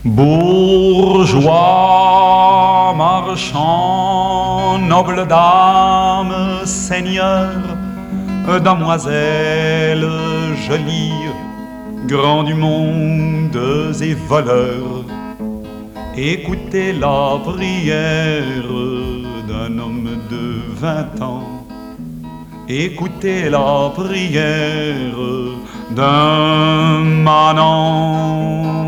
Bourgeois, marchands, nobles dames, seigneurs, demoiselles jolies, grands du monde et voleurs, écoutez la prière d'un homme de 20 ans. Écoutez la prière d'un manant.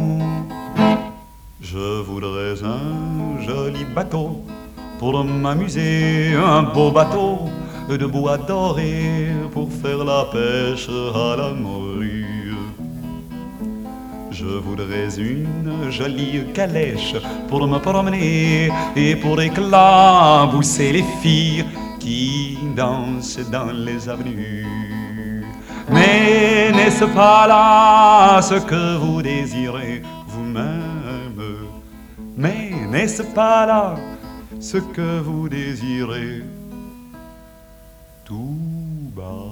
Je voudrais un joli bateau pour m'amuser, un beau bateau de bois doré pour faire la pêche à la morue. Je voudrais une jolie calèche pour me promener et pour éclabousser les filles qui dansent dans les avenues. Mais n'est-ce pas là ce que vous désirez vous-même? Mais n'est-ce pas là ce que vous désirez tout bas?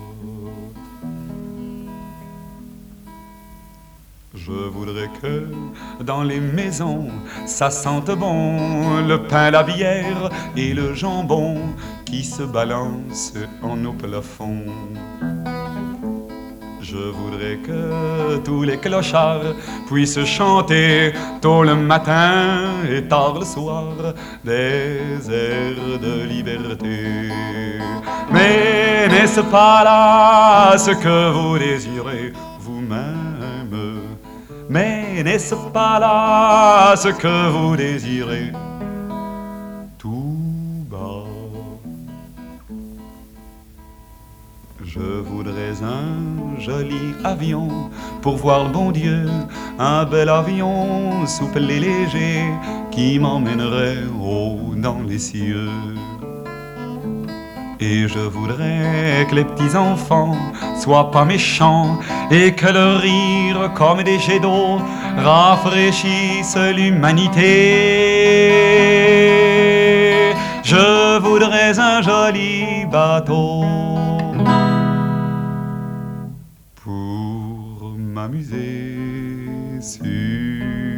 Je voudrais que dans les maisons ça sente bon le pain, la bière et le jambon qui se balance en au plafond. Je voudrais que tous les clochards puissent chanter tôt le matin et tard le soir des airs de liberté. Mais n'est-ce pas là ce que vous désirez vous-même? Mais n'est-ce pas là ce que vous désirez tout bas? Je voudrais un joli avion pour voir le bon Dieu, un bel avion souple et léger qui m'emmènerait haut dans les cieux. Et je voudrais que les petits enfants soient pas méchants et que le rire comme des jets d'eau rafraîchisse l'humanité. Je voudrais un joli bateau pour m'amuser sur